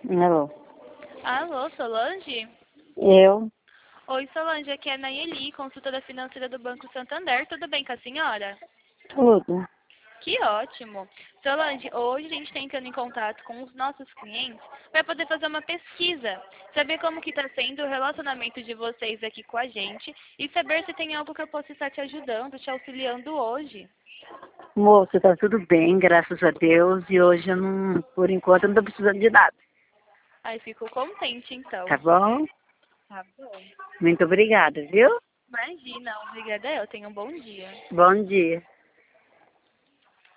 Alô? Alô, Solange? Eu? Oi, Solange, aqui é a Nayeli, consultora financeira do Banco Santander. Tudo bem com a senhora? Tudo. Que ótimo. Solange, hoje a gente está entrando em contato com os nossos clientes para poder fazer uma pesquisa, saber como que está sendo o relacionamento de vocês aqui com a gente e saber se tem algo que eu possa estar te ajudando, te auxiliando hoje. Moça, tá tudo bem, graças a Deus. E hoje eu não, por enquanto, eu não tô precisando de nada. Aí fico contente, então. Tá bom? Tá bom. Muito obrigada, viu? Imagina, obrigada eu. Tenha um bom dia. Bom dia.